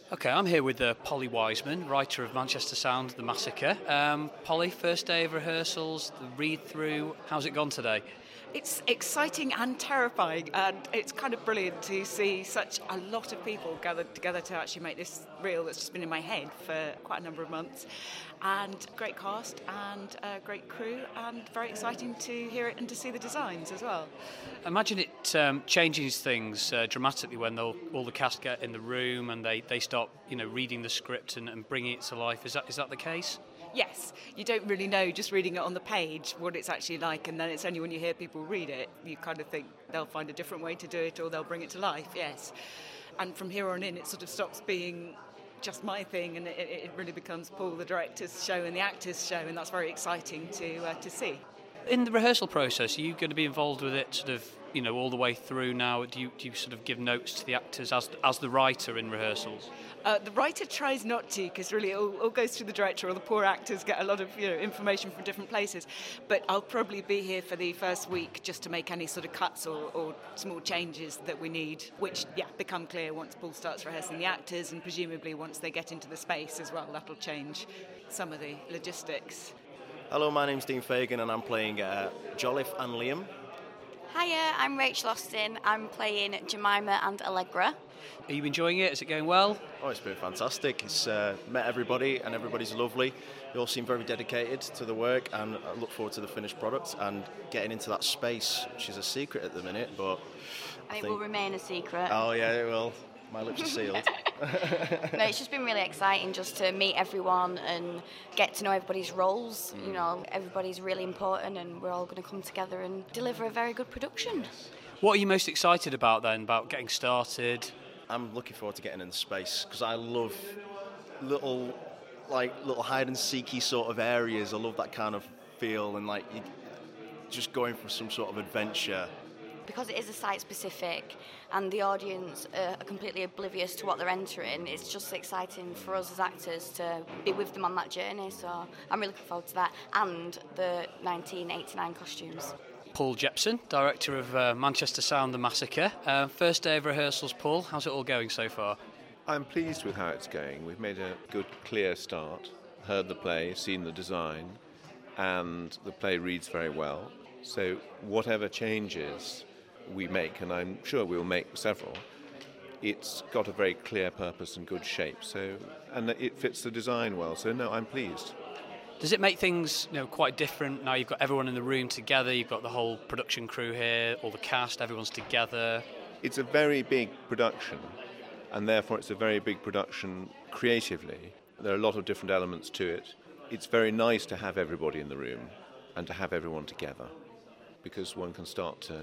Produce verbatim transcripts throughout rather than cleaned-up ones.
Okay, I'm here with uh, Polly Wiseman, writer of Manchester Sound, The Massacre. Um, Polly, first day of rehearsals, the read-through, how's it gone today? It's exciting and terrifying, and it's kind of brilliant to see such a lot of people gathered together to actually make this reel that's just been in my head for quite a number of months. And great cast and a great crew, and very exciting to hear it and to see the designs as well. Imagine it um, changes things uh, dramatically when they'll, all the cast get in the room and they, they start, you know, reading the script and, and bringing it to life. Is that is that the case? Yes, you don't really know just reading it on the page what it's actually like, and then it's only when you hear people read it you kind of think they'll find a different way to do it or they'll bring it to life, yes. And from here on in it sort of stops being just my thing, and it, it really becomes Paul, the director's show, and the actor's show, and that's very exciting to uh, to see. In the rehearsal process, are you going to be involved with it sort of, you know, all the way through now? Do you, do you sort of give notes to the actors as as the writer in rehearsals? Uh, the writer tries not to, because really it all, all goes through the director, or the poor actors get a lot of you know information from different places. But I'll probably be here for the first week just to make any sort of cuts or, or small changes that we need, which yeah become clear once Paul starts rehearsing the actors, and presumably once they get into the space as well. That'll change some of the logistics. Hello, my name's Dean Fagan and I'm playing uh, Jolliffe and Liam. Hiya, I'm Rachel Austin. I'm playing Jemima and Allegra. Are you enjoying it? Is it going well? Oh, it's been fantastic. It's uh, met everybody and everybody's lovely. They all seem very dedicated to the work, and I look forward to the finished product and getting into that space, which is a secret at the minute, but I I it think... will remain a secret. Oh yeah, it will. My lips are sealed. No, it's just been really exciting just to meet everyone and get to know everybody's roles. Mm. You know, everybody's really important, and we're all going to come together and deliver a very good production. What are you most excited about then, about getting started? I'm looking forward to getting in the space, because I love little, like, little hide and seeky sort of areas. I love that kind of feel, and like you just going for some sort of adventure. Because it is a site-specific and the audience are completely oblivious to what they're entering, it's just exciting for us as actors to be with them on that journey. So I'm really looking forward to that, and the nineteen eighty-nine costumes. Paul Jepson, director of uh, Manchester Sound, The Massacre. Uh, first day of rehearsals, Paul. How's it all going so far? I'm pleased with how it's going. We've made a good, clear start, heard the play, seen the design, and the play reads very well. So whatever changes we make, and I'm sure we'll make several, it's got a very clear purpose and good shape, so and it fits the design well, so no, I'm pleased. Does it make things, you know, quite different now? You've got everyone in the room together, you've got the whole production crew here, all the cast, everyone's together. It's a very big production, and therefore it's a very big production creatively. There are a lot of different elements to it. It's very nice to have everybody in the room and to have everyone together, because one can start to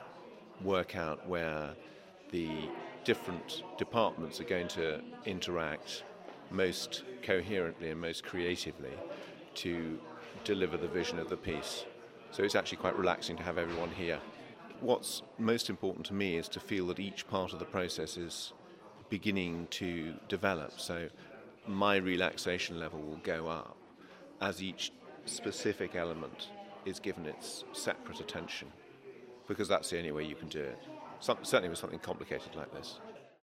work out where the different departments are going to interact most coherently and most creatively to deliver the vision of the piece. So it's actually quite relaxing to have everyone here. What's most important to me is to feel that each part of the process is beginning to develop. So my relaxation level will go up as each specific element is given its separate attention, because that's the only way you can do it. Some, certainly with something complicated like this.